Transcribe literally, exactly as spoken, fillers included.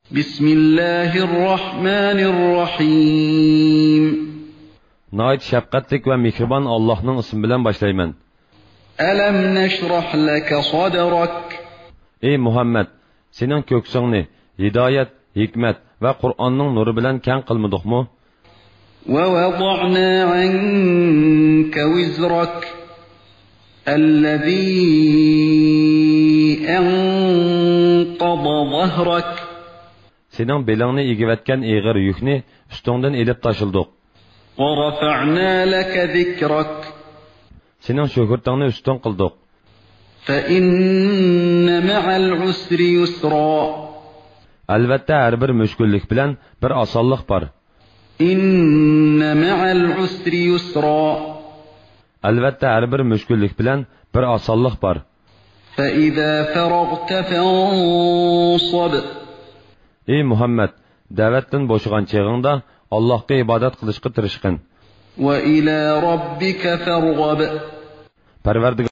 بسم الله الرحمن الرحيم Nəhayət şəfqətlik və mehriban Allah'ın ismi bilan başlayman. ألم نشرح لك صدرك Ey Muhammed, senin köksüngni hidayet, hikmet ve Kur'an'ның nuru bilan keng qilmadıqmı? ووضعنا عنك وزرك الذي أنقض ظهرك Senin belingni egivetken eğir yükni üstünden elip taşıldık. ورفعنا لك ذكرك Senin şöhürtini üstün kıldık. فإن مع العسر يسرا Elbette her bir müşküllik bilen bir asallık var. إن مع العسر يسرا Elbette her bir müşküllik bilen bir asallık var. فإذا فرغت فانصب Ey Muhammed, davetden boşugan çağında Allah'a ibadet kılışkı tırışkın. وإلى ربك فارغب Perverdigar